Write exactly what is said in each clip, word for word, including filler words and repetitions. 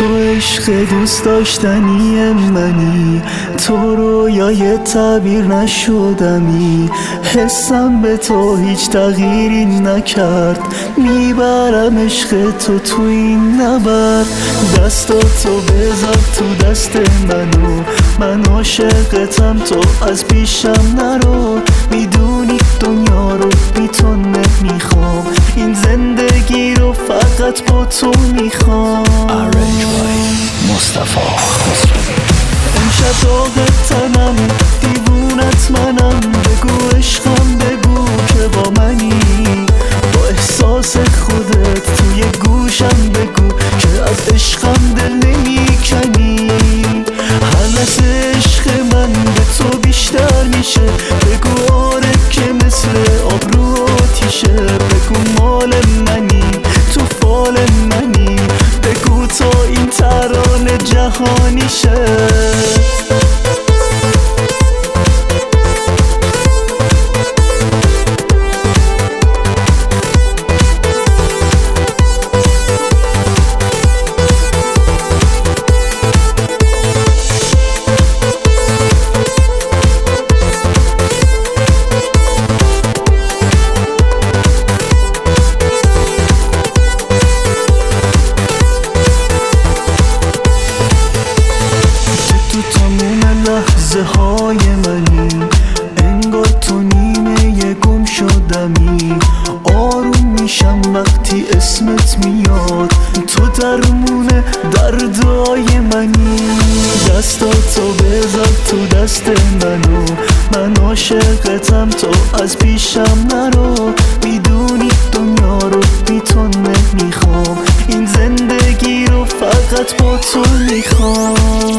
تو عشق دوست داشتنی منی، تو رویای تعبیر نشدمی. حسم به تو هیچ تغییری نکرد، میبرم عشق تو تو این نبرد. دستاتو بذار تو دست منو، من عاشقتم تو از پیشم نرو. میدونی دنیا رو بی تو نمیخوام، این زندگی رو فقط با تو میخوام. مصطفی امشب داغت تنم، دیوونت منم. بگو عشقم، بگو که با منی، با احساس خودت توی گوشم بگو که از عشقم دل نمیکنی. هر لحظه عشق من به تو بیشتر میشه، بگو آره که مثل آب رو آتیشه. بگو مال منی، تو فال منی، بگو تا این ترانه جهانی شه. لحظه های منی، انگار تو نیمه گم شدمی. آروم میشم وقتی اسمت میاد، تو درمون دردای منی. دستاتو بذار تو دست منو، من عاشقتم تو از پیشم نرو. میدونی دنیا رو بی تو نمیخوام، این زندگی رو فقط با تو میخوام.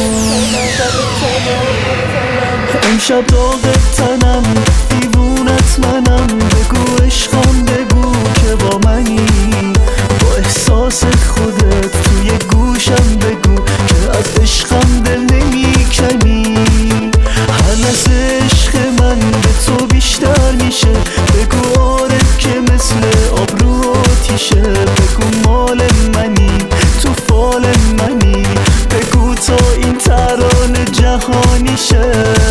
امشب داغت تنم، دیوونت منم. بگو عشقم، بگو که با منی، با احساس خودت توی گوشم بگو که از عشقم دل نمیکنی. هر لحظه عشق من به تو بیشتر میشه، بگو آره که مثل آب رو آتیشه. بگو مال منی، تو فال منی، بگو تا این ترانه جهانی شه.